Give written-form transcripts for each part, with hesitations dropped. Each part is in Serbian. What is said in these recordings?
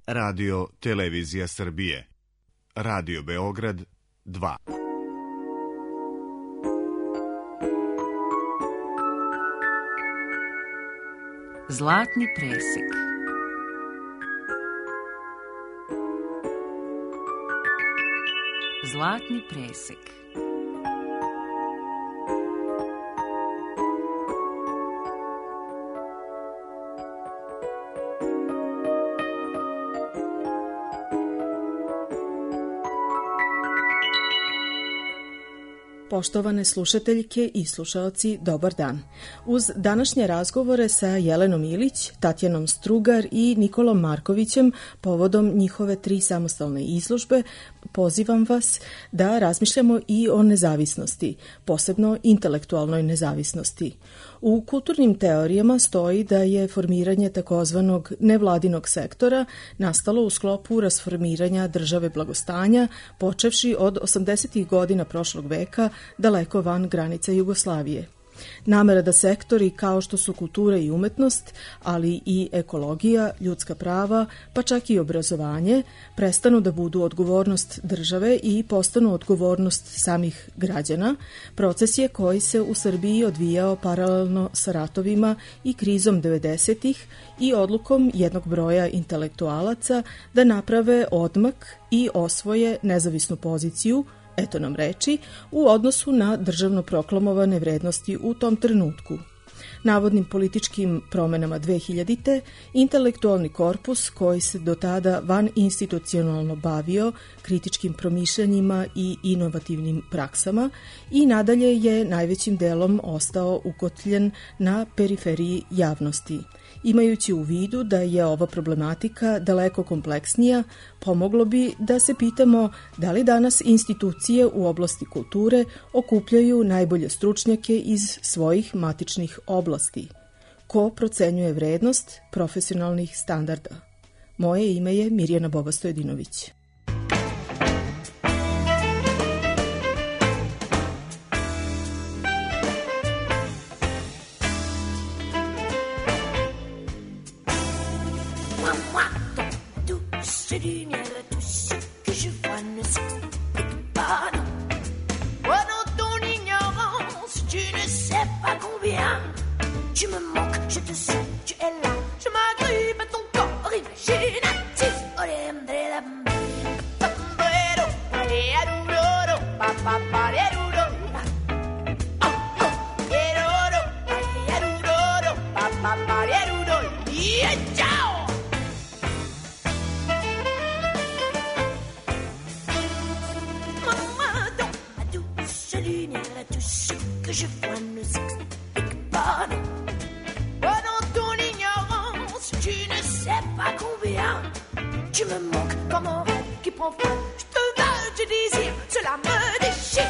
Radio Televizija Srbije. Radio Beograd 2. Zlatni presek. Zlatni presek. Poštovane slušateljke i slušaoci, dobar dan. Uz današnje razgovore sa Jelenom Ilić, Tatjanom Strugar i Nikolom Markovićem povodom njihove 3 samostalne izložbe, pozivam vas da razmišljamo i o nezavisnosti, posebno intelektualnoj nezavisnosti. U kulturnim teorijama stoji da je formiranje takozvanog nevladinog sektora nastalo u sklopu rasformiranja države blagostanja, počevši od 80. godina prošlog veka, daleko van granica Jugoslavije. Namera da sektori kao što su kultura i umetnost, ali i ekologija, ljudska prava, pa čak i obrazovanje, prestanu da budu odgovornost države i postanu odgovornost samih građana, proces je koji se u Srbiji odvijao paralelno sa ratovima i krizom 90-ih i odlukom jednog broja intelektualaca da naprave odmak i osvoje nezavisnu poziciju, eto nam reči, u odnosu na državno proklamovane vrednosti u tom trenutku. Navodnim političkim promenama 2000-te, intelektualni korpus koji se do tada van institucionalno bavio kritičkim promišljanjima i inovativnim praksama i nadalje je najvećim delom ostao ukotljen na periferiji javnosti. Imajući u vidu da je ova problematika daleko kompleksnija, pomoglo bi da se pitamo da li danas institucije u oblasti kulture okupljaju najbolje stručnjake iz svojih matičnih oblasti. Ko procenjuje vrednost profesionalnih standarda? Moje ime je Mirjana Boba-Stojedinović. Tu me manques, je te sais, tu es là. Je m'agrippe à ton corps imaginatif. Maman, dans ma douce lumière, tout ce que je vois ne s'explique pas, non. Pas combien tu me manques comme un rêve qui prend feu. Je te veux, tu désires, cela me déchire.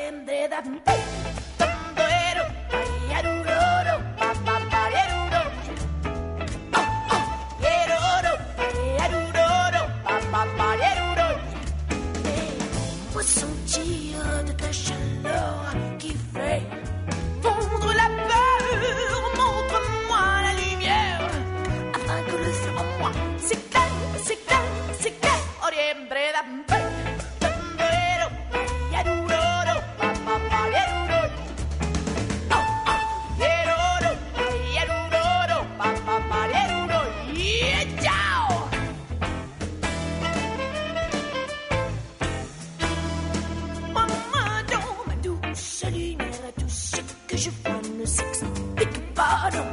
Ressentir de ta chaleur qui fait fondre la peur. Montre-moi la lumière afin que le feu en moi s'éclaire, s'éclaire, s'éclaire. Maman, dans ma douce lumière, tout ce que je vois ne s'explique pas, non.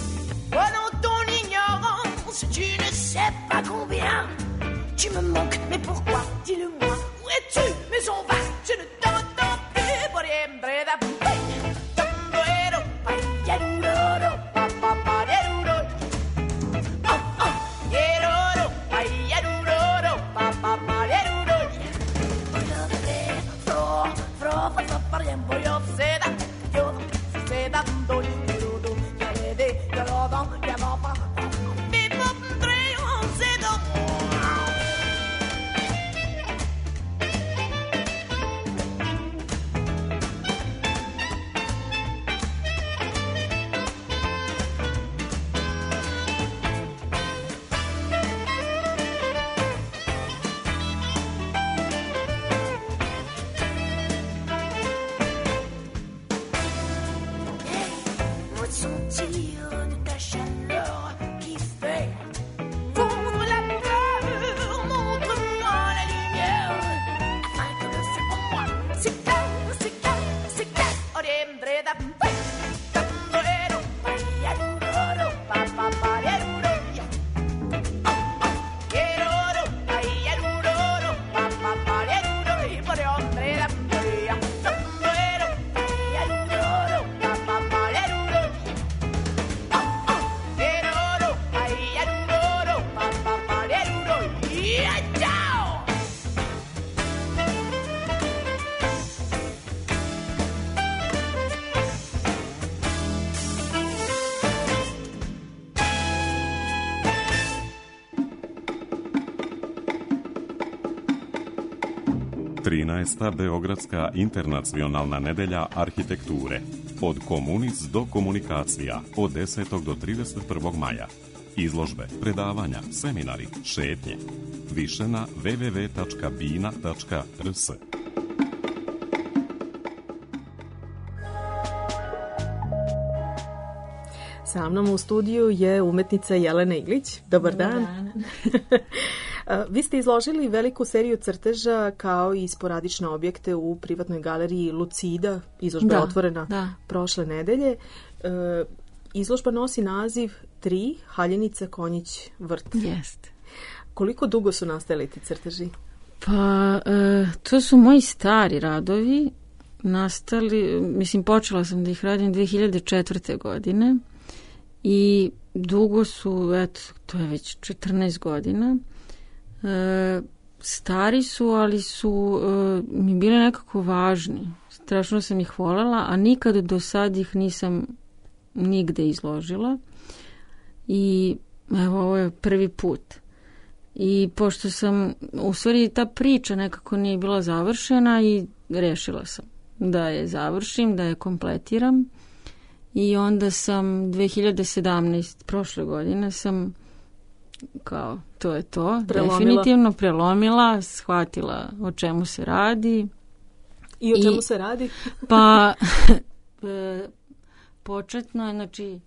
Tu ne sais pas combien tu me manques, mais pourquoi? Dis-le-moi, où es-tu? Mais on va, je ne t'entends plus. 13. Beogradska internacionalna nedelja arhitekture. Od komunis do komunikacija od 10. do 31. maja. Izložbe, predavanja, seminari, šetnje. Više na www.bina.rs. Sa mnom u studiju je umetnica Jelena Iglić. Dobar dan. Vi ste izložili veliku seriju crteža kao i sporadične objekte u privatnoj galeriji Lucida. Izložba je otvorena prošle nedelje. Izložba nosi naziv 3, Haljenica, Konjić, Vrt. Jeste. Koliko dugo su nastajali ti crteži? Pa, to su moji stari radovi. Nastali, počela sam da ih radim 2004. godine i dugo su, to je već 14 godina. Stari su, ali su mi bili nekako važni. Strašno sam ih voljela, a nikad do sad ih nisam nigde izložila. I evo, ovo je prvi put. I pošto sam, u stvari ta priča nekako nije bila završena i rešila sam da je završim, da je kompletiram. I onda sam 2017, prošle godine, sam kao, to je to, definitivno prelomila, shvatila o čemu se radi. I o čemu se radi? Pa, početno je, znači,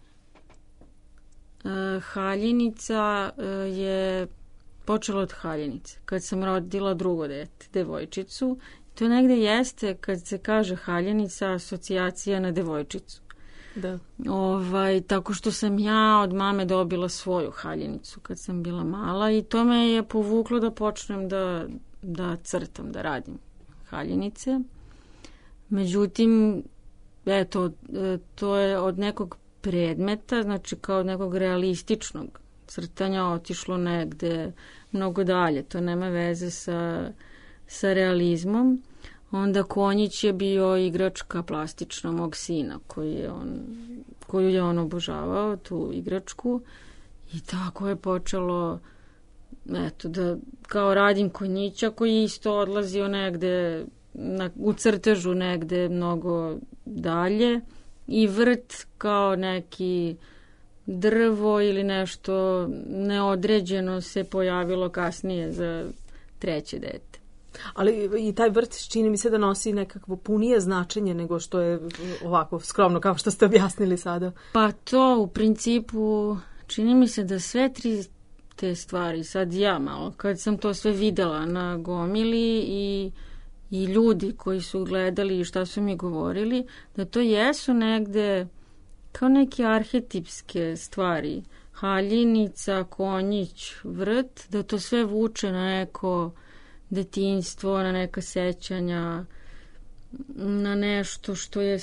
Haljenica je počela od Haljenice. Kad sam rodila drugo dete, devojčicu, to negde jeste, kad se kaže Haljenica, asocijacija na devojčicu. Da. Tako što sam ja od mame dobila svoju haljenicu kad sam bila mala i to me je povuklo da počnem da crtam, da radim haljenice. Međutim, to je od nekog predmeta, znači kao od nekog realističnog crtanja otišlo negde mnogo dalje. To nema veze sa realizmom. Onda Konjić je bio igračka plastična mog sina koju je on obožavao, tu igračku. I tako je počelo, da kao radim Konjića koji isto odlazio negde u crtežu negde mnogo dalje. I Vrt kao neki drvo ili nešto neodređeno se pojavilo kasnije za treće dete. Ali i taj vrt čini mi se da nosi nekakvo punije značenje nego što je ovako skromno kao što ste objasnili sada. Pa to u principu čini mi se da sve tri te stvari, sad ja malo, kad sam to sve videla na gomili i ljudi koji su gledali i šta su mi govorili, da to jesu negde kao neke arhetipske stvari. Haljenica, Konjić, Vrt, da to sve vuče na neko detinjstvo, na neka sećanja, na nešto što je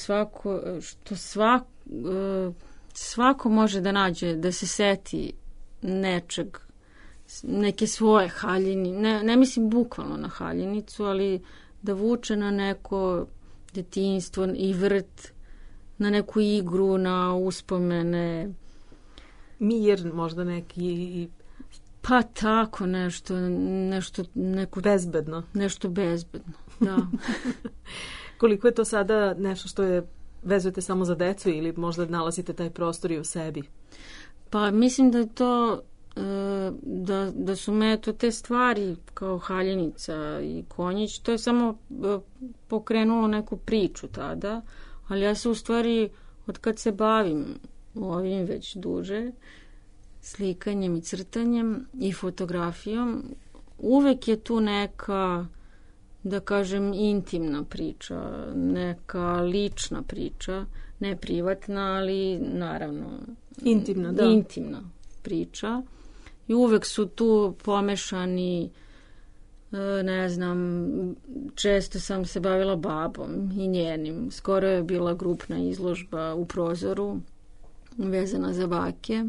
svako može da nađe, da se seti nečeg, neke svoje haljini, ne mislim bukvalno na haljinicu, ali da vuče na neko detinjstvo i Vrt, na neku igru, na uspomene. Mir možda neki. Pa tako nešto bezbedno. Nešto bezbedno, da. Koliko je to sada nešto što je vezujete samo za decu ili možda nalazite taj prostor i u sebi? Pa mislim da je to, da su me to te stvari kao Haljenica i Konjić, to je samo pokrenulo neku priču tada, ali ja se u stvari, od kad se bavim ovim već duže, slikanjem i crtanjem i fotografijom, uvek je tu neka, da kažem, intimna priča, neka lična priča, ne privatna, ali naravno intimna, da. Intimna priča. I uvek su tu pomešani, ne znam, često sam se bavila babom i njenim. Skoro je bila grupna izložba u Prozoru vezana za bake.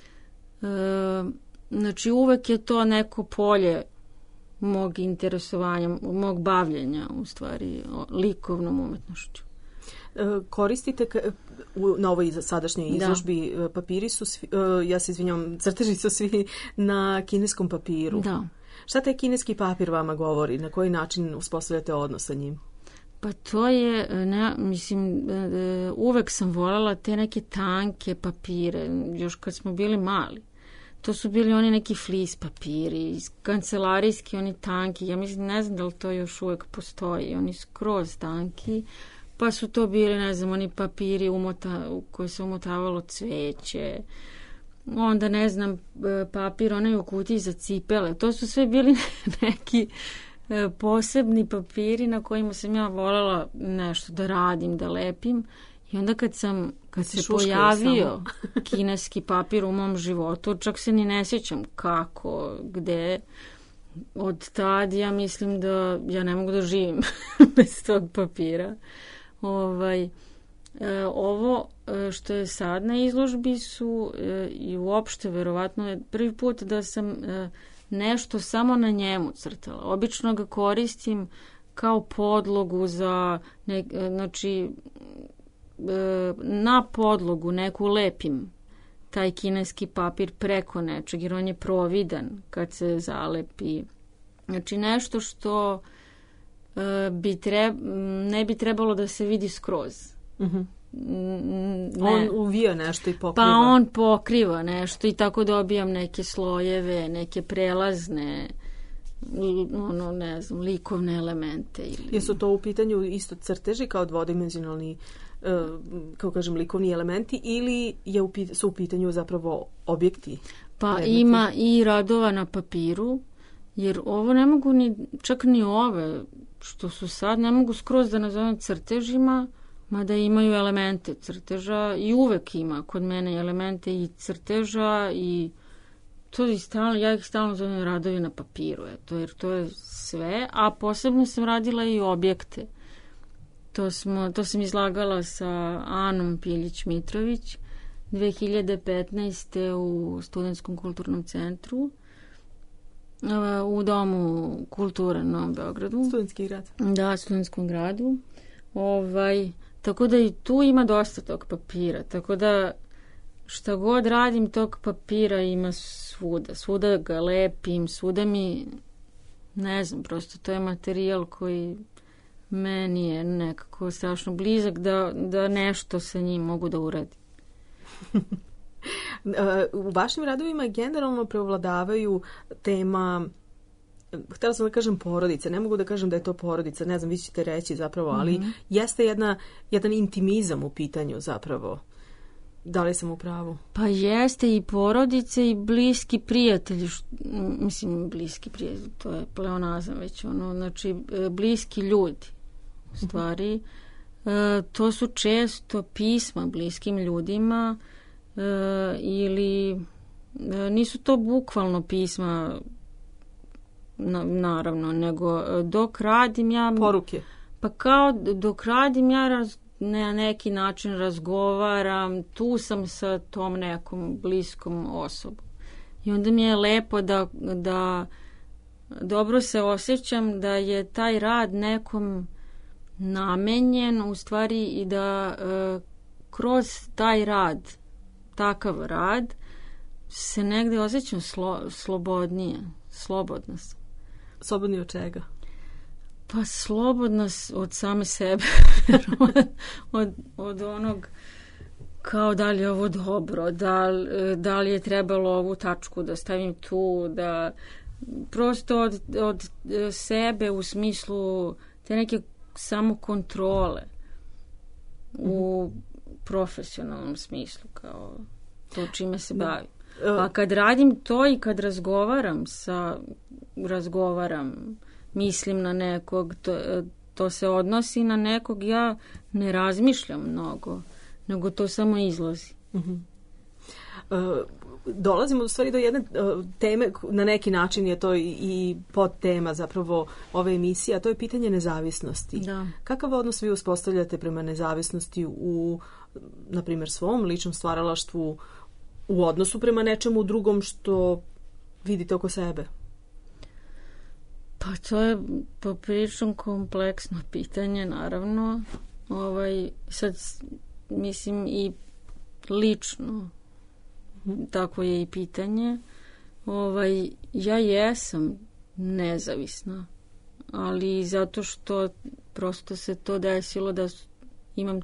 Znači uvek je to neko polje mog interesovanja, mog bavljenja u stvari likovnom umetnošću. Koristite na ovoj sadašnjoj izložbi, papiri su svi, ja se izvinjam, crteži su svi na kineskom papiru. Da. Šta taj kineski papir vama govori? Na koji način uspostavljate odnos sa njim? Pa to je, uvek sam voljela te neke tanke papire, još kad smo bili mali. To su bili oni neki flis papiri, kancelarijski, oni tanki. Ja mislim, ne znam da li to još uvek postoji. Oni skroz tanki. Pa su to bili, ne znam, oni papiri u koji se umotavalo cveće. Onda, ne znam, papir, onaj u kutiji za cipele. To su sve bili neki posebni papiri na kojima sam ja voljela nešto da radim, da lepim. I onda kad se pojavio kineski papir u mom životu, čak se ni ne sjećam kako, gde, od tad ja mislim da ja ne mogu da živim bez tog papira. Ovo što je sad na izložbi su i uopšte verovatno je prvi put da sam nešto samo na njemu crtala. Obično ga koristim kao podlogu za znači na podlogu neku lepim taj kineski papir preko nečeg, jer on je providan kad se zalepi. Znači nešto što ne bi trebalo da se vidi skroz. On uvija nešto i pokriva. Pa on pokriva nešto i tako dobijam neke slojeve, neke prelazne ne znam, likovne elemente. Jesu to u pitanju isto crteži kao dvodimenzionalni kao kažem likovni elementi ili su u pitanju zapravo objekti? Pa predmeti? Ima i radova na papiru, jer ovo ne mogu čak ni ove što su sad, ne mogu skroz da nazovem crtežima, mada imaju elemente crteža i uvek ima kod mene elemente i crteža i to je stalno, ja ih stalno zovem radovi na papiru, jer to je sve, a posebno sam radila i objekte. To sam izlagala sa Anom Piljić-Mitrović 2015. u Studentskom kulturnom centru u Domu kulture na Novom Beogradu. Studentski grad. Da, Studentskom gradu. Tako da i tu ima dosta tog papira. Tako da šta god radim, tog papira ima svuda. Svuda ga lepim, svuda mi, ne znam, prosto to je materijal koji meni je nekako strašno blizak da nešto sa njim mogu da uradim. U vašim radovima generalno preovladavaju tema, htjela sam da kažem porodice, ne mogu da kažem da je to porodica, ne znam, vi ćete reći zapravo, ali jeste jedan intimizam u pitanju zapravo. Da li sam u pravu? Pa jeste i porodice i bliski prijatelji, mislim bliski prijatelji, to je pleonazam već, znači bliski ljudi, u stvari. To su često pisma bliskim ljudima ili nisu to bukvalno pisma, naravno, nego dok radim ja... Poruke. Pa kao dok radim ja na neki način razgovaram, tu sam sa tom nekom bliskom osobom. I onda mi je lepo da dobro se osjećam da je taj rad nekom namenjen, u stvari i da kroz taj rad, takav rad, se negde osjećam slobodnije, slobodna sam. Slobodni od čega? Pa slobodna od same sebe, od onog kao da li je ovo dobro, da li je trebalo ovu tačku da stavim tu, da prosto od sebe u smislu te neke samokontrole u profesionalnom smislu, kao to čime se bavim. A kad radim to i kad razgovaram, mislim na nekog, to se odnosi na nekog, ja ne razmišljam mnogo, nego to samo izlazi. Dolazimo u stvari do jedne teme, na neki način je to i podtema zapravo ove emisije, a to je pitanje nezavisnosti. Da. Kakav odnos vi uspostavljate prema nezavisnosti u, na primjer, svom ličnom stvaralaštvu, u odnosu prema nečemu drugom što vidite oko sebe? Pa to je poprilično kompleksno pitanje, naravno. Sad, mislim, i lično tako je i pitanje. Ja jesam nezavisna. Ali zato što prosto se to desilo da imam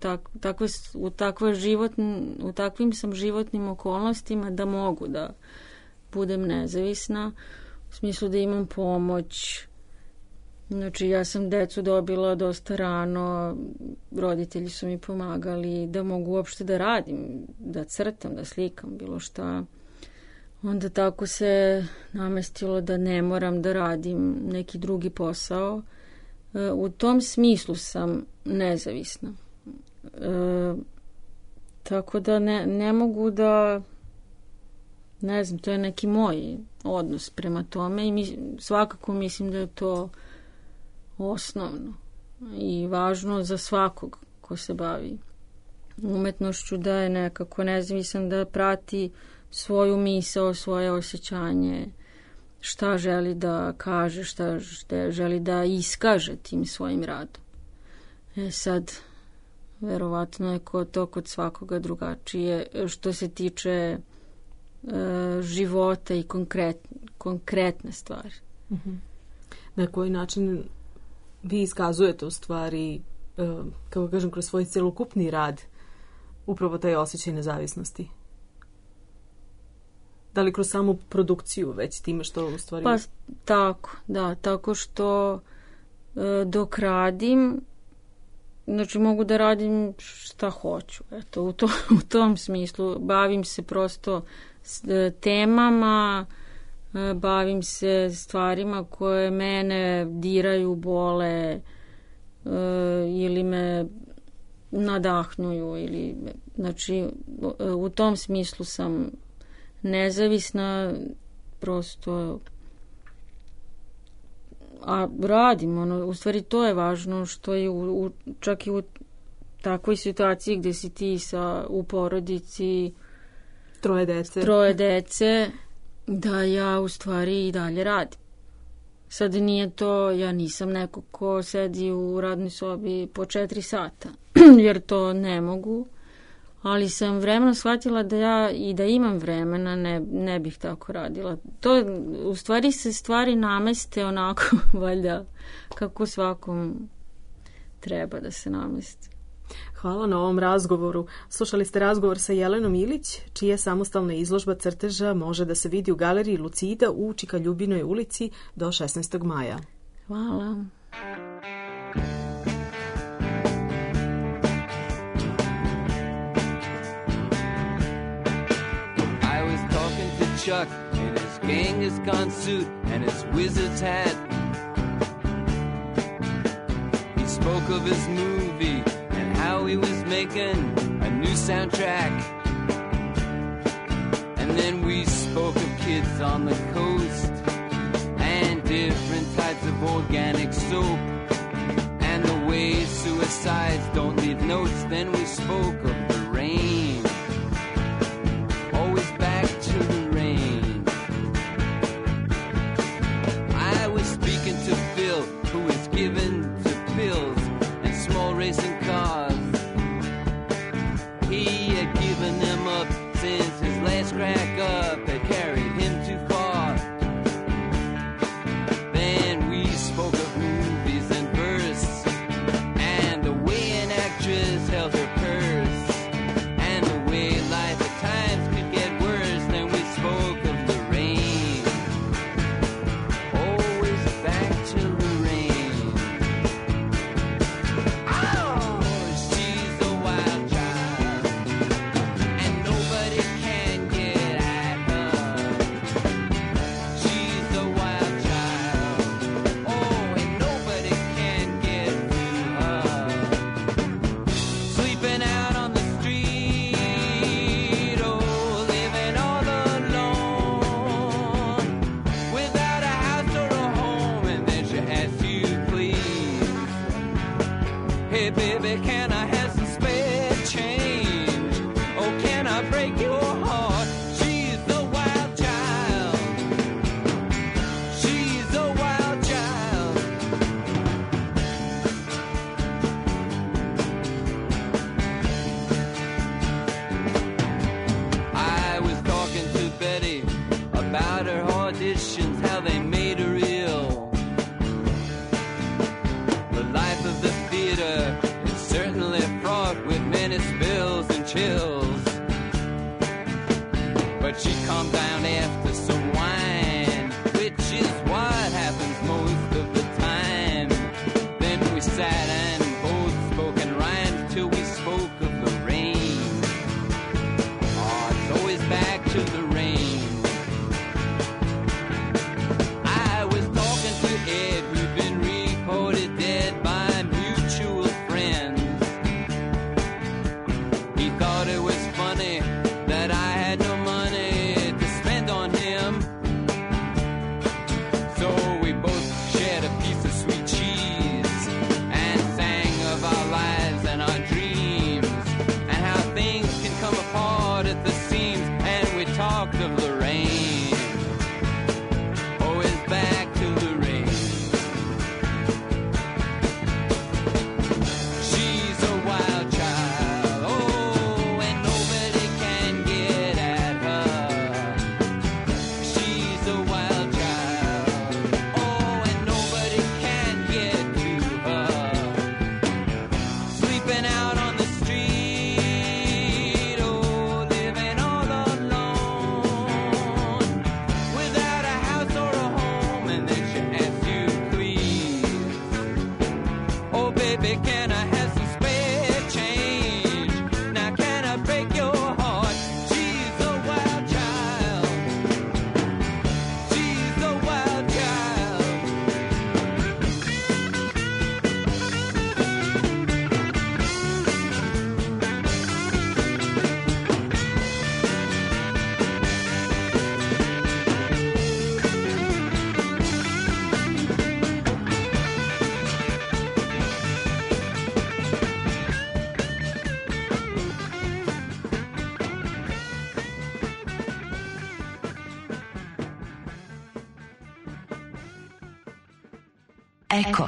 u takvim sam životnim okolnostima da mogu da budem nezavisna, u smislu da imam pomoć. Znači, ja sam decu dobila dosta rano, roditelji su mi pomagali da mogu uopšte da radim, da crtam, da slikam, bilo šta. Onda tako se namestilo da ne moram da radim neki drugi posao. U tom smislu sam nezavisna. Tako da ne mogu da, ne znam, to je neki moj odnos prema tome i svakako mislim da je to osnovno i važno za svakog ko se bavi umetnošću, da je nekako nezavisan, da prati svoju misao, svoje osjećanje, šta želi da kaže, šta želi da iskaže tim svojim radom. Sad, verovatno je to kod svakoga drugačije što se tiče života i konkretne stvari. Na koji način vi iskazujete u stvari, kako kažem, kroz svoj celokupni rad upravo taj osjećaj nezavisnosti? Da li kroz samu produkciju već time što u stvari... Pa tako, da, tako što dok radim, znači mogu da radim šta hoću. Eto, u tom smislu bavim se prosto temama, bavim se stvarima koje mene diraju, bole ili me nadahnjuju. Znači, u tom smislu sam nezavisna, prosto a radim, u stvari to je važno što je čak i u takvoj situaciji gde si ti u porodici troje dece, da ja u stvari i dalje radim. Sad nije to, ja nisam neko ko sedi u radnoj sobi po 4 sata, jer to ne mogu, ali sam vremenom shvatila da ja i da imam vremena ne bih tako radila. To u stvari se stvari nameste onako, valjda, kako svakom treba da se nameste. Hvala na ovom razgovoru. Slušali ste razgovor sa Jelenom Ilić, čija samostalna izložba crteža može da se vidi u galeriji Lucida u Čika Ljubinoj ulici do 16. maja. Hvala. Chuck in his Genghis-Khan suit and his wizard's hat. He spoke of his movie and how he was making a new soundtrack. And then we spoke of kids on the coast and different types of organic soap and the way suicides don't leave notes. Then we spoke of the rain, always back to the who is given to pills and small racing cars. He had given them up since his last crack up had carried him too far. Then we spoke of movies and verse and the way an actress held her purse and the way life at times could get worse. Then we spoke of the rain, always back to the about her auditions, how they made her ill. Eko.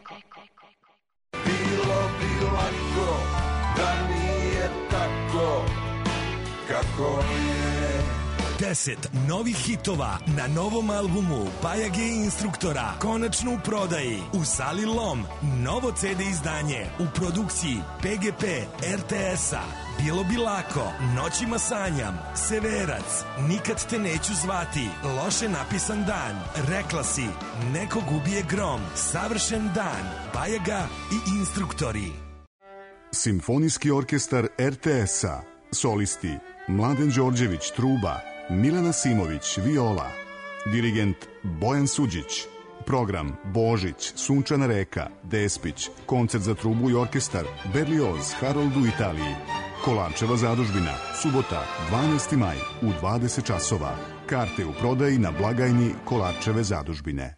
Bilo bi lako da nije tako kako je. 10 novih hitova na novom albumu Bajage i Instruktora konačno u prodaji u Sali Lom. Novo CD izdanje u produkciji PGP RTS-a. Bilo bi lako, Noćima sanjam, Severac, Nikad te neću zvati, Loše napisan dan, Rekla si, Nekog ubije grom, Savršen dan, Bajaga i Instruktori. Simfonijski orkestar RTS-a. Solisti Mladen Đorđević, truba, Milena Simović, viola, dirigent Bojan Suđić. Program Božić, Sunčana reka, Despić, koncert za trubu i orkestar, Berlioz, Harold u Italiji. Kolarčeva zadužbina, subota, 12. maj u 20 časova. Karte u prodaji na blagajni Kolarčeve zadužbine.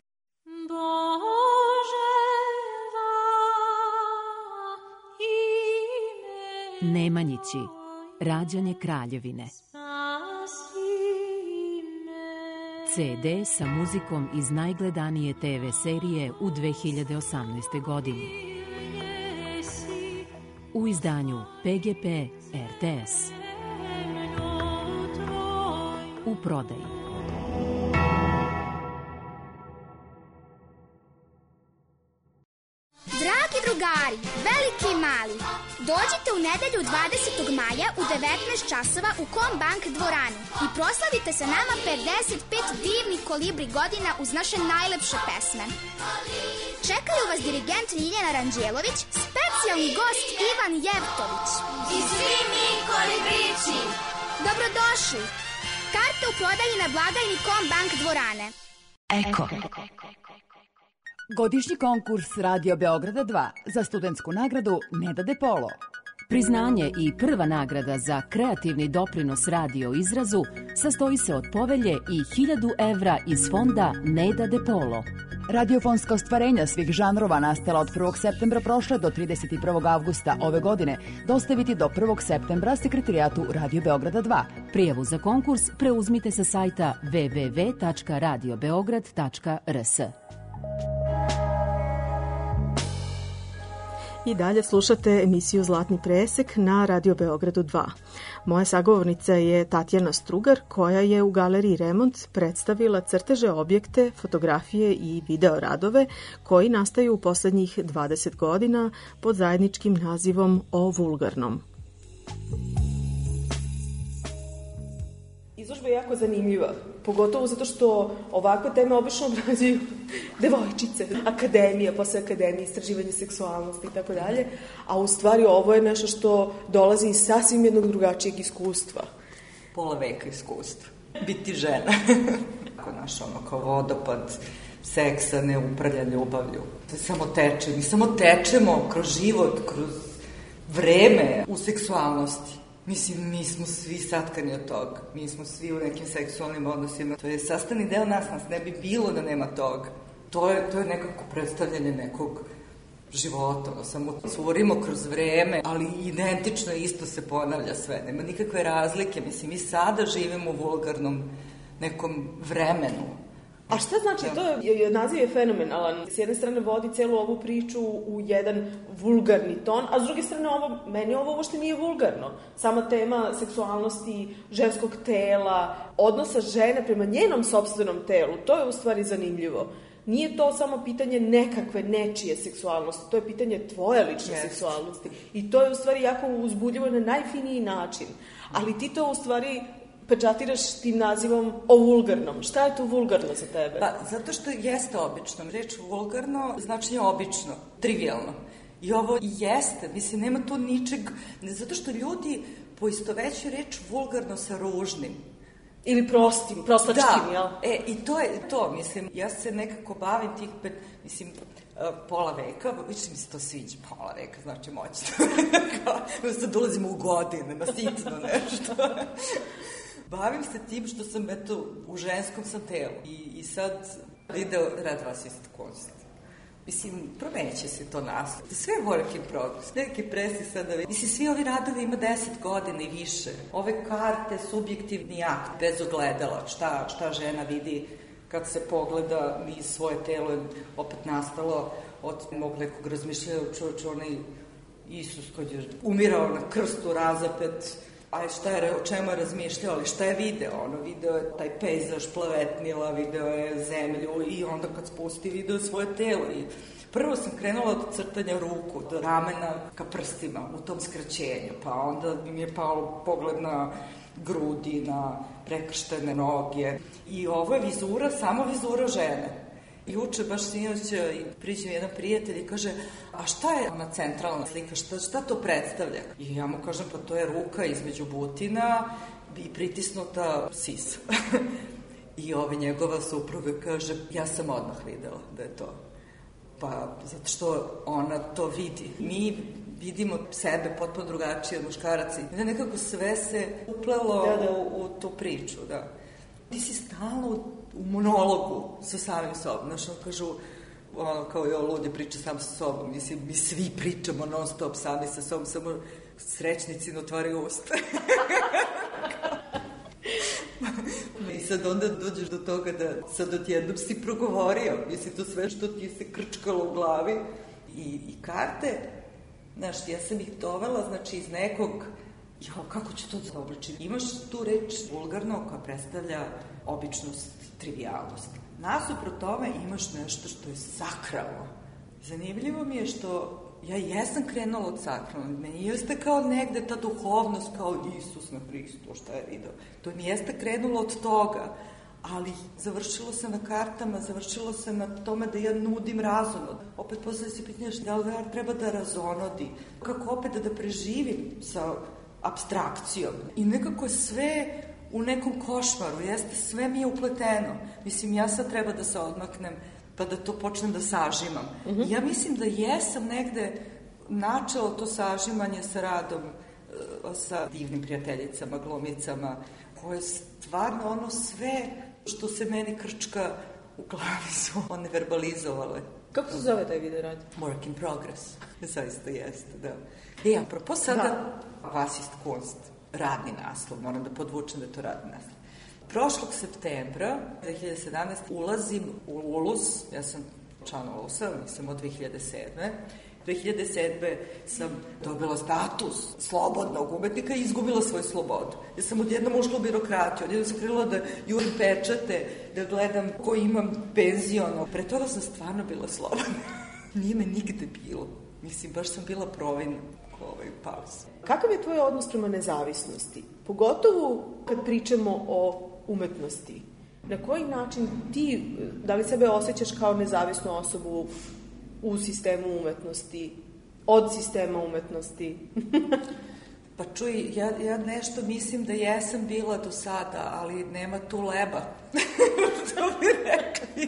Nemanjići, rađanje kraljevine. CD sa muzikom iz najgledanije TV serije u 2018. godini. U izdanju PGP RTS. U prodaji. Dragi drugari, veliki i mali, dođite u nedelju 20. maja u 19 časova u Kombank dvoranu i proslavite sa nama 55 divnih kolibri godina uz naše najlepše pesme. Čekaju vas dirigent Ljiljana Ranđelović, specijalni gost Ivan Jevtović I svi mi kolibrići. Dobrodošli! Karte u prodaji na blagajni Kombank dvorane. Eko. Godišnji konkurs Radio Beograda 2 za studentsku nagradu Neda De Polo. Priznanje i prva nagrada za kreativni doprinos radio izrazu sastoji se od povelje i 1000 evra iz fonda Neda De Polo. Radiofonska ostvarenja svih žanrova nastala od 1. septembra prošle do 31. avgusta ove godine dostaviti do 1. septembra sekretarijatu Radio Beograda 2. Prijavu za konkurs preuzmite sa sajta www.radiobeograd.rs. I dalje slušate emisiju Zlatni presek na Radio Beogradu 2. Moja sagovornica je Tatjana Strugar, koja je u Galeriji Remont predstavila crteže, objekte, fotografije i video radove koji nastaju u poslednjih 20 godina pod zajedničkim nazivom O vulgarnom. Izložba je jako zanimljiva, pogotovo zato što ovakve teme obično obrađuju devojčice, akademija, posle akademije, istraživanje seksualnosti i tako dalje, a u stvari ovo je nešto što dolazi iz sasvim jednog drugačijeg iskustva. Pola veka iskustva. Biti žena. Naš kao vodopad seksa, neupravlja ljubavlju. Samo teče. Mi samo tečemo kroz život, kroz vreme u seksualnosti. Mislim, mi smo svi satkani od toga. Mi smo svi u nekim seksualnim odnosima. To je sastavni deo nas ne bi bilo da nema toga. To je nekako predstavljanje nekog života. Samo stvorimo kroz vreme, ali identično isto se ponavlja sve. Nema nikakve razlike. Mislim, mi sada živimo u vulgarnom nekom vremenu. A šta znači, naziv je fenomenalan. S jedne strane vodi celu ovu priču u jedan vulgarni ton, a s druge strane meni ovo uopšte nije vulgarno. Sama tema seksualnosti, ženskog tela, odnosa žene prema njenom sopstvenom telu, to je u stvari zanimljivo. Nije to samo pitanje nekakve nečije seksualnosti, to je pitanje tvoje lične seksualnosti. I to je u stvari jako uzbudljivo na najfiniji način. Ali ti to u stvari pečatiraš tim nazivom o vulgarnom. Šta je to vulgarno za tebe? Pa, zato što jeste obično. Reč vulgarno znači obično, trivialno. I ovo jeste, mislim, nema tu ničeg, zato što ljudi poistovećuju reč vulgarno sa ružnim. Ili prostačkim, jel? I to je to, mislim, ja se nekako bavim tih, pola veka, više mi se to sviđa, pola veka, znači moćno. Sad ulazimo u godine, na sitno nešto. Bavim se tim što sam, u ženskom sam telu. I sad video rad vas jest konst. Mislim, promeće se to naslov. Sve je work in progress. Neki presi sada... Mislim, svi ovi radovi ima 10 godina i više. Ove karte, subjektivni akt, bez ogledala, šta žena vidi kad se pogleda niz svoje telo je opet nastalo od mog nekog razmišljanja, čovječ, onaj Isus kad je umirao na krstu razapet, a o čemu je razmišljao, ali šta je video? Video je taj pejzaž plavetnila, video je zemlju i onda kad spusti video je svoje telo. I prvo sam krenula od crtanja ruku, do ramena ka prstima u tom skraćenju, pa onda mi je pao pogled na grudi, na prekrštene noge. I ovo je vizura, samo vizura žene. Juče, baš sinoć, priđe mi jedan prijatelj i kaže, a šta je ona centralna slika, šta to predstavlja? I ja mu kažem, pa to je ruka između butina i pritisnuta sisa. I njegova supruga kaže, ja sam odmah videla da je to. Pa, zato što ona to vidi. Mi vidimo sebe potpuno drugačije od muškaraca. I nekako sve se uplelo u tu priču, da. Ti si stalno u monologu sa samim sobom. Znaš, kažu, kao je ludi priča sam sa sobom. Mislim, mi svi pričamo non stop sami sa sobom, samo srećnici ne otvaraju usta. I sad onda dođeš do toga da sad odjednom si progovorio. Mislim, to sve što ti se krčkalo u glavi. I karte, znaš, ja sam ih dovela, znači, iz nekog, kako ću to da obličim? Imaš tu reč vulgarno koja predstavlja običnost, trivialnost. Nasuprot tome imaš nešto što je sakralno. Zanimljivo mi je što ja jesam krenula od sakralno. Meni jeste kao negde ta duhovnost, kao Isus na Hristu, šta je video. To mi jeste krenulo od toga, ali završilo se na kartama, završilo se na tome da ja nudim razonod. Opet posle se pitneš da li treba da razonodi, kako opet da preživim sa apstrakcijom. I nekako sve u nekom košmaru, jeste, sve mi je upleteno. Mislim, ja sad treba da se odmaknem, pa da to počnem da sažimam. Ja mislim da jesam negde načelo to sažimanje sa radom, sa divnim prijateljicama, glumicama, koje stvarno sve što se meni krčka u glavi su one verbalizovale. Kako se zove taj video rad? Work in progress. Zaista jeste, da. Apropo sada, Was ist Kunst, radni naslov, moram da podvučem da je to radni naslov. Prošlog septembra 2017 ulazim u ULUS, ja sam član ULUS-a, nisam od 2007. 2007. sam dobila status slobodnog umetnika i izgubila svoju slobodu. Ja sam odjednom ušla u birokratiju, odjednom sam krenula da jurim pečate, da gledam ko imam penziono. Pre toga sam stvarno bila slobodna. Nije me nigde bilo. Mislim, baš sam bila provinna pauza. Kakav je tvoj odnos prema nezavisnosti? Pogotovo kad pričamo o umetnosti. Na koji način ti, da li sebe osjećaš kao nezavisnu osobu u sistemu umetnosti, od sistema umetnosti? Pa čuj, ja nešto mislim da jesam bila do sada, ali nema tu leba. Što bi rekli?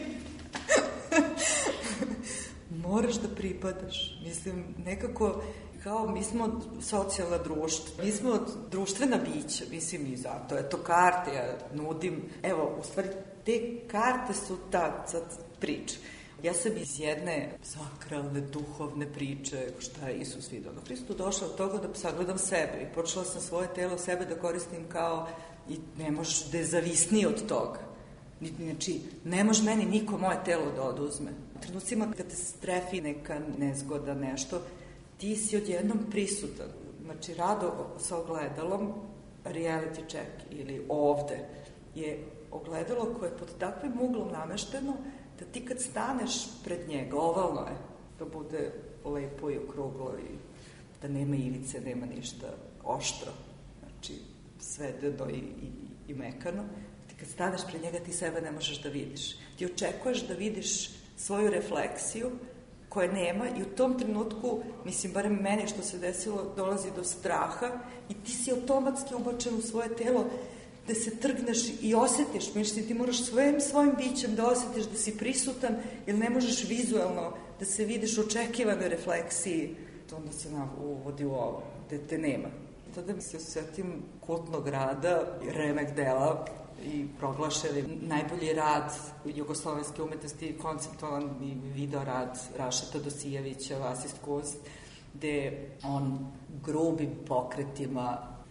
Moraš da pripadaš. Mislim, nekako, kao mi smo socijalna društva, mi smo društvena bića, mislim i zato. Eto, karte ja nudim. Evo, u stvari, te karte su sad priče. Ja sam iz jedne sakralne, duhovne priče, šta je Isus video na Hristu, došla od toga da sagledam sebe i počela sam svoje telo sebe da koristim kao, i ne možeš da je zavisniji od toga. Znači, ne može meni niko moje telo da oduzme. U trenucima kada te strefi neka nezgoda, nešto, ti si odjednom prisutan. Znači, rado sa ogledalom, reality check ili ovde, je ogledalo koje je pod takvim uglom namešteno da ti kad staneš pred njega, ovalno je, da bude lepo i okruglo i da nema ivice, nema ništa oštro, znači svedeno i mekano. Ti kad staneš pred njega, ti sebe ne možeš da vidiš. Ti očekuješ da vidiš svoju refleksiju koje nema i u tom trenutku, mislim, barem meni što se desilo, dolazi do straha i ti si automatski ubačen u svoje telo da se trgneš i osjetiš, mislim, ti moraš svojim bićem da osjetiš da si prisutan, jer ne možeš vizualno da se vidiš u očekivanoj refleksiji. Onda se uvodi u ovo, gde te nema. Tada mi se osjetim kultnog rada, remek dela i proglašeni najbolji rad jugoslovenske umetnosti, konceptualan video rad Rašeta Dosijevića, Was ist Kunst, gde on grubim pokretima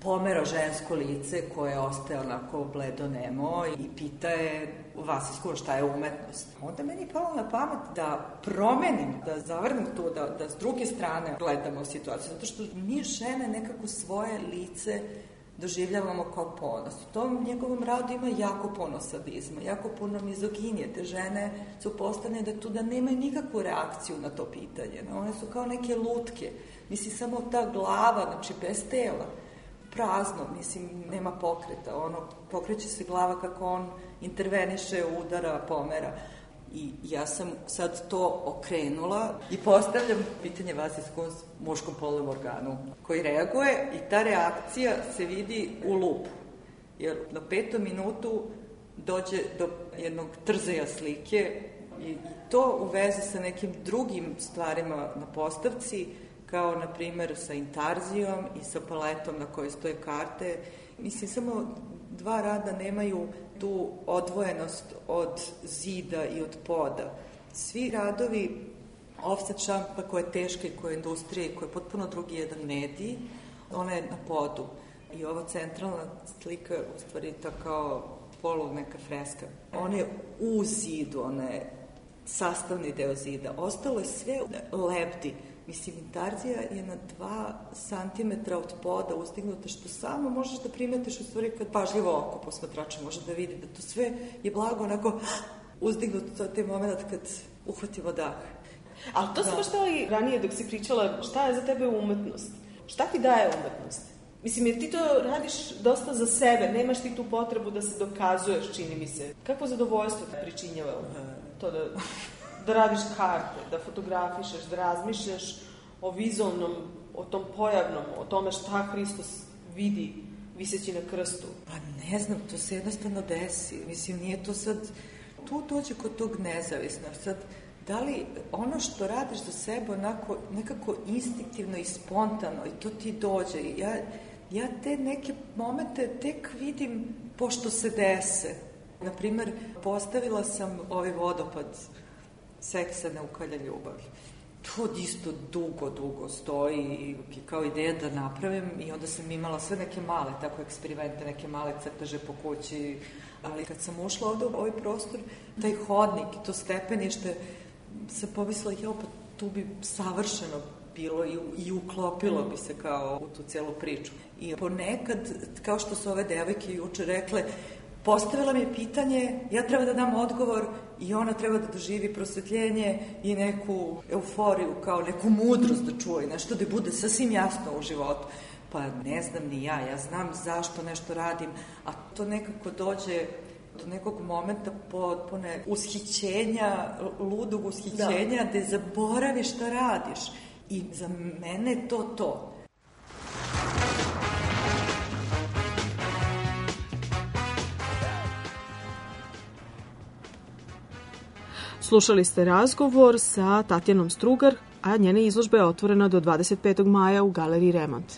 pomera žensko lice koje ostaje onako bledo nemo i pita je Vasiljku šta je umetnost. Onda meni je palo na pamet da promenim, da zavrnem to, da s druge strane gledamo situaciju, zato što mi žene nekako svoje lice doživljavamo kao ponos. U tom njegovom radu ima jako puno sadizma, jako puno mizoginije. Te žene su postavljene da tu da nemaju nikakvu reakciju na to pitanje. One su kao neke lutke. Mislim, samo ta glava, znači bez tela, prazno, mislim, nema pokreta. Ono, pokreće se glava kako on interveniše, udara, pomera. I ja sam sad to okrenula i postavljam pitanje Vasiljskom muškom polnom organu koji reaguje i ta reakcija se vidi u lupu. Jer na 5. minutu dođe do jednog trzaja slike i to u vezi sa nekim drugim stvarima na postavci, kao na primer sa intarzijom i sa paletom na kojoj stoje karte. Mislim, samo 2 rada nemaju tu odvojenost od zida i od poda. Svi radovi offset štampa koja je teška i koja je industrija i koja je potpuno drugi jedan medij, ona je na podu. I ova centralna slika u stvari ta kao polu neka freska. Ona je u zidu, ona je sastavni deo zida. Ostalo je sve lebdi. Mislim, intarzija je na 2 centimetra od poda uzdignuta, što samo možeš da primetiš u stvari kad pažljivo oko posmatrača može da vidi da to sve je blago onako uzdignuto, to je taj moment kad uhvatimo dah. Ali to sam što i ranije dok si pričala, šta je za tebe umetnost? Šta ti daje umetnost? Mislim, jer ti to radiš dosta za sebe, nemaš ti tu potrebu da se dokazuješ, čini mi se. Kakvo zadovoljstvo te pričinjava to da radiš karte, da fotografišeš, da razmišljaš o vizualnom, o tom pojavnom, o tome šta Hristos vidi viseći na krstu? Pa ne znam, to se jednostavno desi. Mislim, nije to sad... Tu dođe kod tog nezavisno. Sad, da li ono što radiš za sebe onako nekako instinktivno i spontano i to ti dođe. Ja te neke momente tek vidim pošto se dese. Naprimer, postavila sam ovaj vodopad seksa, neukalja ljubav. To isto dugo stoji i kao ideja da napravim i onda sam imala sve neke male tako eksperimente, neke male crteže po kući, ali kad sam ušla ovde u ovaj prostor, taj hodnik i to stepenište, sam pomislila, pa tu bi savršeno bilo i uklopilo bi se kao u tu celu priču. I ponekad, kao što su ove devojke juče rekle, postavila mi je pitanje, ja treba da dam odgovor i ona treba da doživi prosvetljenje i neku euforiju, kao neku mudrost da čuje, nešto da bude sasvim jasno u životu. Pa ne znam ni ja znam zašto nešto radim, a to nekako dođe do nekog momenta potpune ushićenja, ludog ushićenja, gde zaboraviš šta radiš. I za mene je to. Slušali ste razgovor sa Tatjanom Strugar, a njena izložba je otvorena do 25. maja u Galeriji Remont.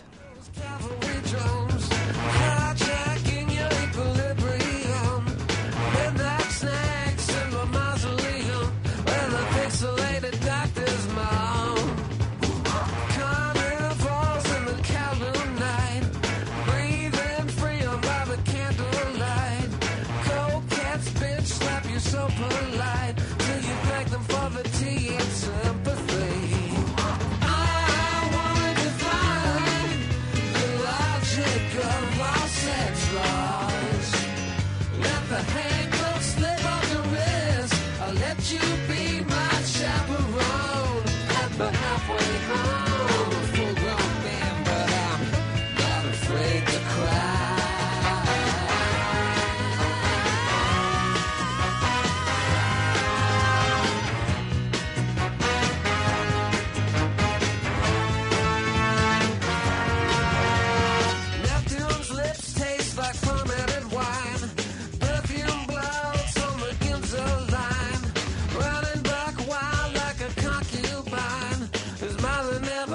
His mother never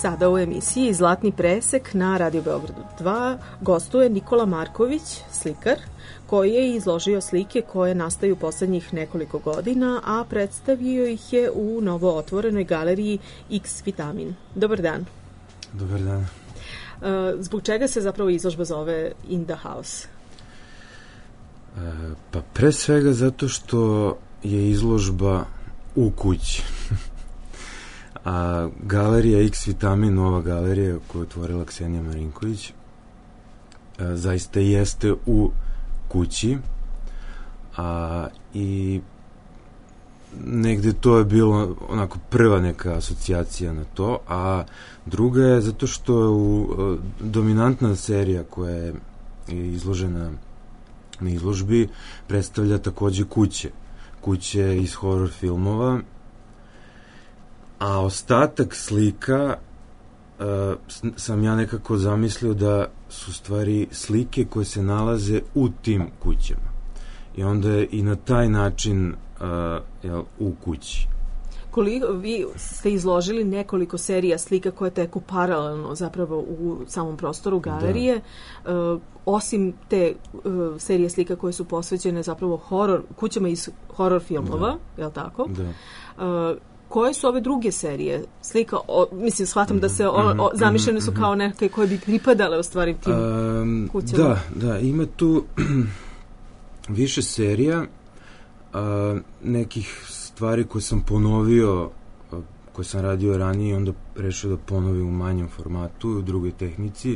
Sada u emisiji Zlatni presek na Radio Beogradu 2 gostuje Nikola Marković, slikar, koji je izložio slike koje nastaju poslednjih nekoliko godina, a predstavio ih je u novo otvorenoj galeriji X Vitamin. Dobar dan. Dobar dan. Zbog čega se zapravo izložba zove In the House? Pa pre svega zato što je izložba u kući. A galerija X Vitamin, nova galerija koju je otvorila Ksenija Marinković, zaista jeste u kući, i negde to je bilo onako prva neka asocijacija na to, a druga je zato što je dominantna serija koja je izložena na izložbi predstavlja takođe kuće iz horor filmova, a ostatak slika sam ja nekako zamislio da su stvari slike koje se nalaze u tim kućama. I onda je i na taj način u kući. Vi ste izložili nekoliko serija slika koje teku paralelno zapravo u samom prostoru galerije. Da. Osim te serije slika koje su posvećene zapravo kućama iz horor filmova, je li tako? Da. Koje su ove druge serije slika? Mislim, shvatam da se zamišljene su kao neke koje bi pripadale u stvari tim kućama. Da, ima tu više serija, nekih stvari koje sam ponovio, koje sam radio ranije i onda rešio da ponovim u manjem formatu i u drugoj tehnici.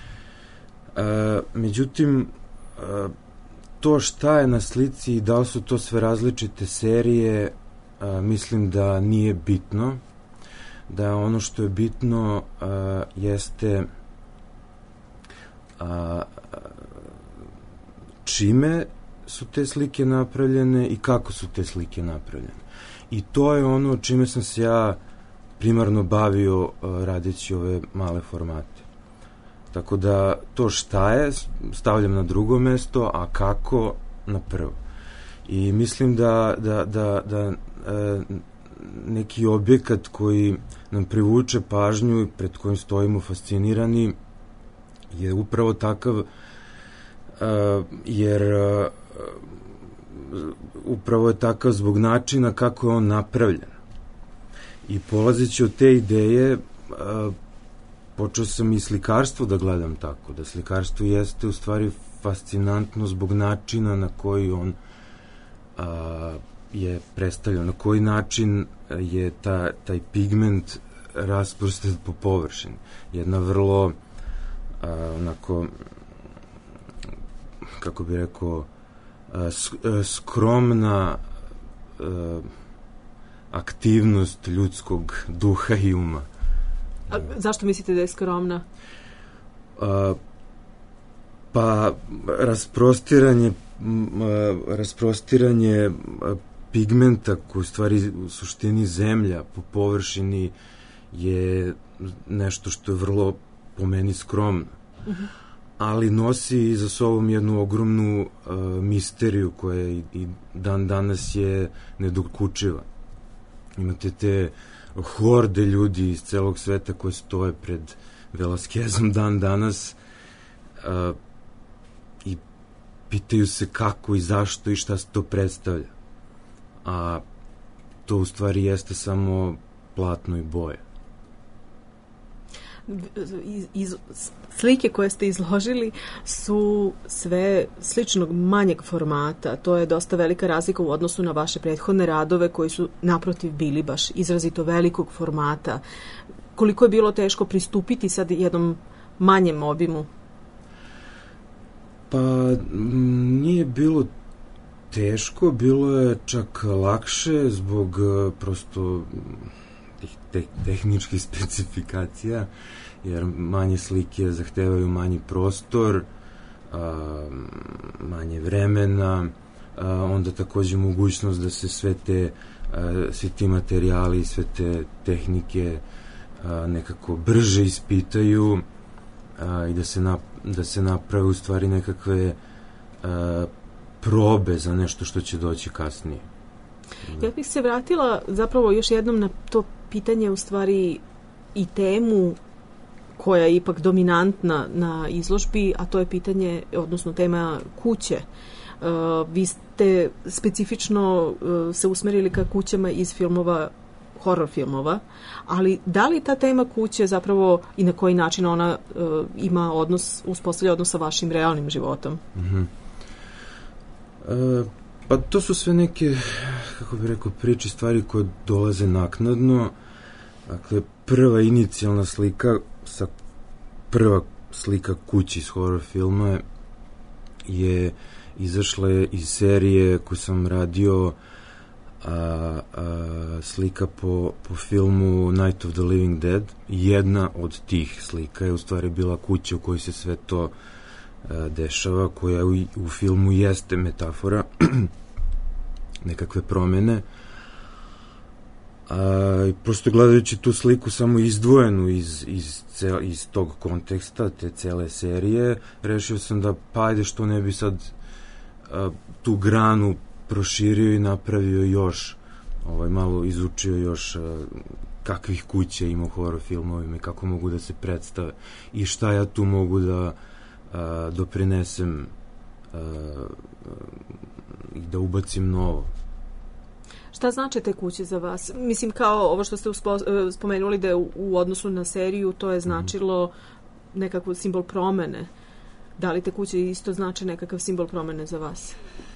Međutim, to šta je na slici i da li su to sve različite serije, mislim da nije bitno, da ono što je bitno jeste čime su te slike napravljene i kako su te slike napravljene. I to je ono čime sam se ja primarno bavio radeći ove male formate. Tako da to šta je stavljam na drugo mesto, a kako na prvo. I mislim da neki objekat koji nam privuče pažnju i pred kojim stojimo fascinirani je upravo takav, jer upravo je takav zbog načina kako je on napravljen. I polazeći od te ideje počeo sam i slikarstvo da gledam tako, da slikarstvo jeste u stvari fascinantno zbog načina na koji on je predstavljen, na koji način je taj pigment rasprostet po površini. Jedna vrlo onako, kako bi rekao, skromna aktivnost ljudskog duha i uma. A zašto mislite da je skromna? Pa rasprostiranje pigmenta koji u stvari u suštini zemlja po površini je nešto što je vrlo po meni skromno. Ali nosi za sobom jednu ogromnu misteriju koja i dan danas je nedokučiva. Imate te horde ljudi iz celog sveta koji stoje pred Velasquezom dan danas i pitaju se kako i zašto i šta se to predstavlja. A to u stvari jeste samo platno i boje. Slike koje ste izložili su sve sličnog manjeg formata. To je dosta velika razlika u odnosu na vaše prethodne radove koji su naprotiv bili baš izrazito velikog formata. Koliko je bilo teško pristupiti sad jednom manjem obimu? Pa nije bilo teško, bilo je čak lakše zbog prosto tehničkih specifikacija, jer manje slike zahtevaju manji prostor, manje vremena, onda takođe mogućnost da se svi ti materijali, sve te tehnike nekako brže ispitaju i da se naprave u stvari nekakve probe za nešto što će doći kasnije. Ja bih se vratila zapravo još jednom na to pitanje u stvari i temu koja je ipak dominantna na izložbi, a to je pitanje, odnosno tema kuće. Vi ste specifično se usmerili ka kućama iz filmova, horror filmova, ali da li ta tema kuće zapravo i na koji način ona ima odnos, uspostavlja odnos sa vašim realnim životom? Pa to su sve neke, kako bih rekao, priče, stvari koje dolaze naknadno. Dakle, prva inicijalna slika, prva slika kući iz horror filma je izašla iz serije koju sam radio, slika po filmu Night of the Living Dead. Jedna od tih slika je u stvari bila kuća u kojoj se sve to dešava, koja u filmu jeste metafora nekakve promene. Prosto gledajući tu sliku samo izdvojenu iz tog konteksta, te cele serije, rešio sam da ajde što ne bi sad tu granu proširio i napravio još, malo izučio još kakvih kuća ima u horror filmovima i kako mogu da se predstave i šta ja tu mogu da doprinesem i da ubacim novo. Šta znače te kuće za vas? Mislim, kao ovo što ste spomenuli da je u odnosu na seriju, to je značilo nekakav simbol promene. Da li te kuće isto znače nekakav simbol promene za vas?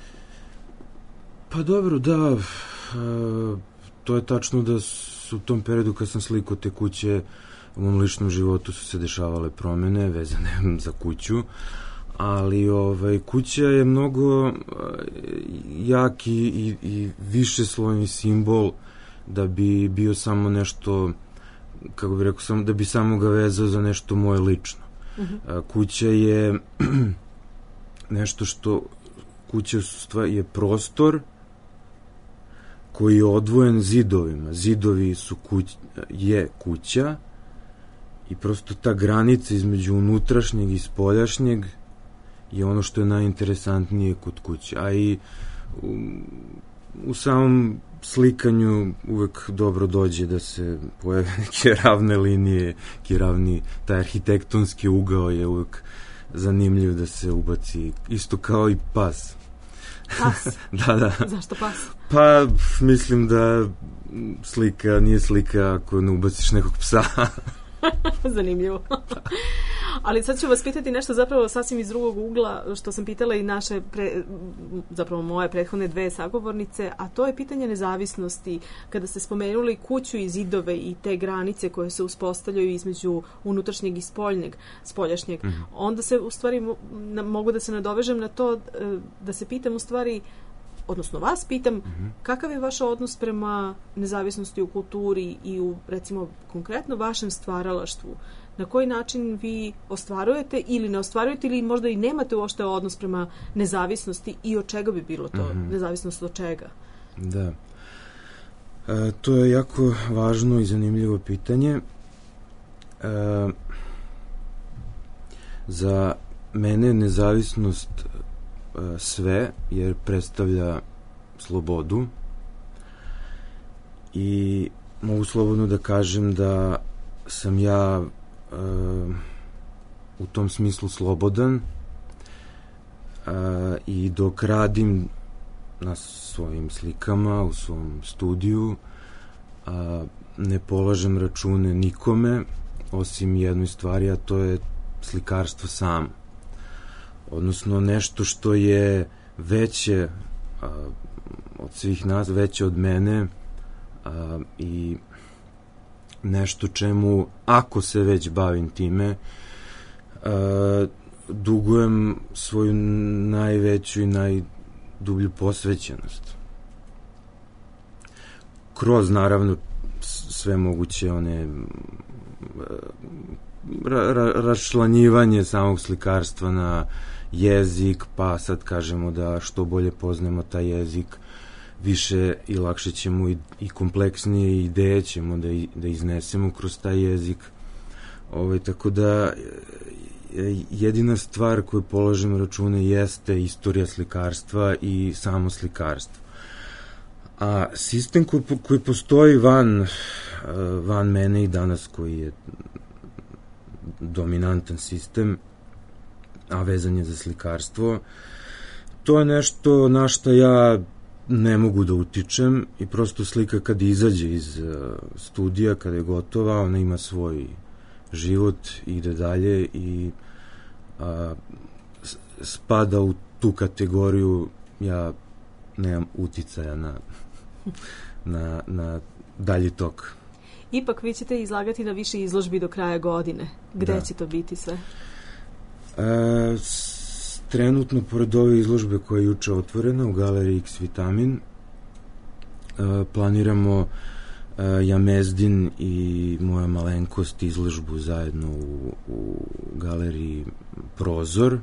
Pa dobro, da. To je tačno da su u tom periodu kad sam slikao te kuće u mom ličnom životu su se dešavale promene vezane za kuću, ali kuća je mnogo jak i višeslojni simbol da bi bio samo nešto, kako bih rekao, da bi samo ga vezao za nešto moje lično. Kuća je nešto što, kuća je prostor koji je odvojen zidovima. Zidovi su kuća i prosto ta granica između unutrašnjeg i spoljašnjeg je ono što je najinteresantnije kod kuće. A i u samom slikanju uvek dobro dođe da se pojave neke ravne linije, taj arhitektonski ugao je uvek zanimljiv da se ubaci, isto kao i pas. Pas? Da. Zašto pas? Pa, mislim da slika nije slika ako ne ubaciš nekog psa. Zanimljivo. Ali sad ću vas pitati nešto zapravo sasvim iz drugog ugla, što sam pitala i zapravo moje prethodne dve sagovornice, a to je pitanje nezavisnosti. Kada ste spomenuli kuću i zidove i te granice koje se uspostavljaju između unutrašnjeg i spoljašnjeg, onda se u stvari mogu da se nadovežem na to da se pitam u stvari, odnosno vas pitam, kakav je vaš odnos prema nezavisnosti u kulturi i u, recimo, konkretno vašem stvaralaštvu? Na koji način vi ostvarujete ili ne ostvarujete ili možda i nemate uopšte odnos prema nezavisnosti i od čega bi bilo to? Nezavisnost od čega? Da. To je jako važno i zanimljivo pitanje. Za mene nezavisnost sve, jer predstavlja slobodu i mogu slobodno da kažem da sam ja u tom smislu slobodan i dok radim na svojim slikama u svom studiju ne polažem račune nikome osim jednoj stvari, a to je slikarstvo samo. Odnosno nešto što je veće od svih nas, veće od mene i nešto čemu, ako se već bavim time, dugujem svoju najveću i najdublju posvećenost. Kroz, naravno, sve moguće one raščlanjivanje samog slikarstva na jezik, pa sad kažemo da što bolje poznajemo taj jezik, više i lakše ćemo i kompleksnije ideje ćemo da iznesemo kroz taj jezik. Tako da jedina stvar koju polažem račune jeste istorija slikarstva i samo slikarstvo. A sistem koji postoji van mene i danas, koji je dominantan sistem, a vezan je za slikarstvo, to je nešto na što ja ne mogu da utičem i prosto slika kad izađe iz studija, kada je gotova, ona ima svoj život, ide dalje i spada u tu kategoriju. Ja nemam uticaja na dalji tok. Ipak vi ćete izlagati na više izložbi do kraja godine. Gde će to biti sve? Trenutno, pored ove izložbe koja je juče otvorena u galeriji X Vitamin, planiramo Jamezdin i moja malenkost izložbu zajedno u galeriji Prozor,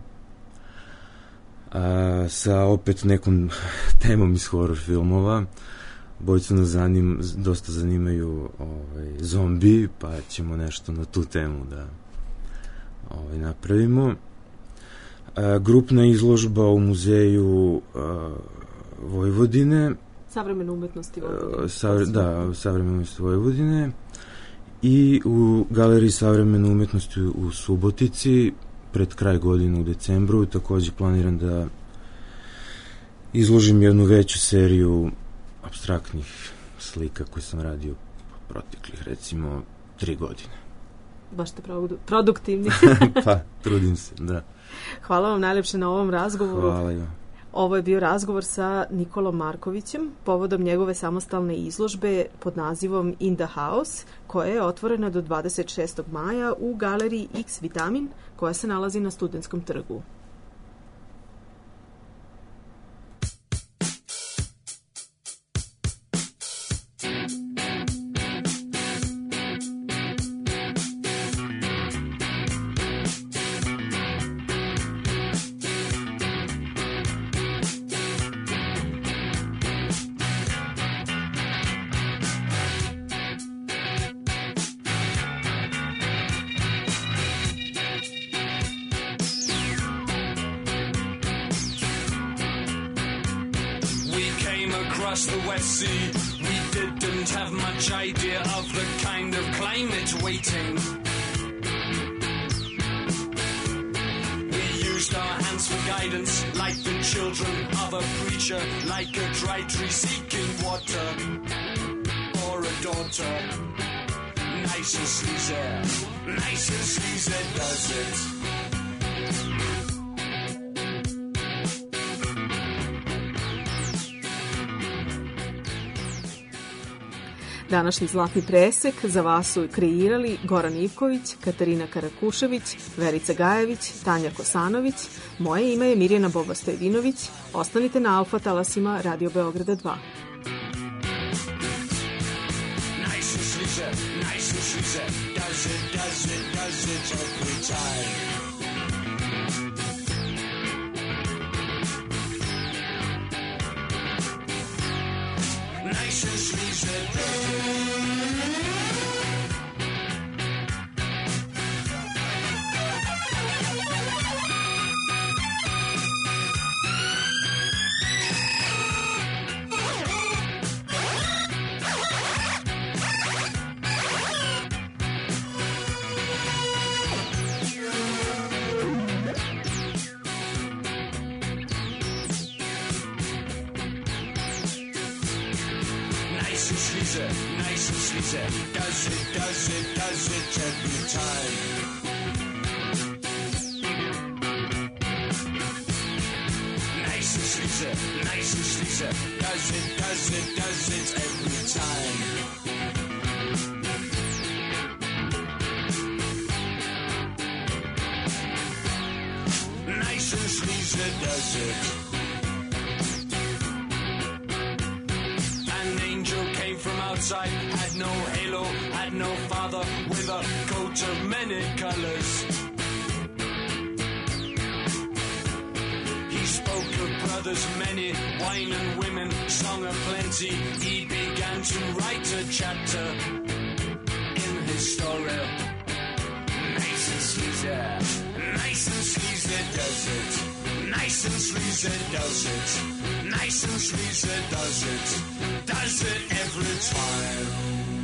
sa opet nekom temom iz horror filmova. Bojicu nas dosta zanimaju zombi, pa ćemo nešto na tu temu da napravimo. Grupna izložba u muzeju Vojvodine. Savremene umetnosti Vojvodine. Da, savremene umetnosti Vojvodine. I u galeriji savremene umetnosti u Subotici pred kraj godine u decembru. Takođe planiram da izložim jednu veću seriju apstraktnih slika koje sam radio proteklih, recimo, 3 godine. Baš ste produktivni. Pa, trudim se, da. Hvala vam najlepše na ovom razgovoru. Hvala vam. Ovo je bio razgovor sa Nikolom Markovićem povodom njegove samostalne izložbe pod nazivom In the House, koja je otvorena do 26. maja u galeriji X Vitamin, koja se nalazi na Studentskom trgu. The West Sea, we didn't have much idea of the kind of climate waiting. We used our hands for guidance, like the children of a preacher, like a dry tree seeking water, or a daughter. Nice and sleazy does it. Današnji zlatni presek za vas su kreirali Goran Ivković, Katarina Karakušević, Verica Gajević, Tanja Kosanović. Moje ime je Mirjana Boba-Stojvinović. Ostanite na Alfa talasima Radio Beograda 2. Does it every time. Nice and sleazy, does it every time. Nice and sleazy does it. An angel came from outside, had no halo, had no father, with a coat of many colors. He spoke of brothers many, wine and women, song of plenty. He began to write a chapter in his story. Nice and sleazy does it. Nice Nice and sleazy does it. Nice and sleazy does it. Does it every time.